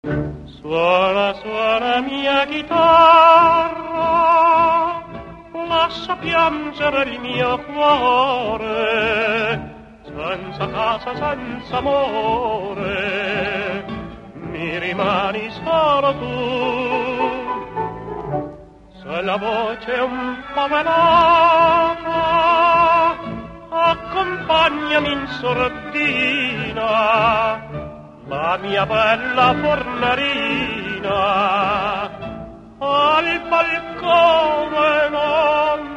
Suona, suona mia chitarra, lascia piangere il mio cuore, senza casa, senza amore, mi rimani solo tu. Se la voce è un po' velata, accompagnami in sordina, la mia bella fornarina, al balcone non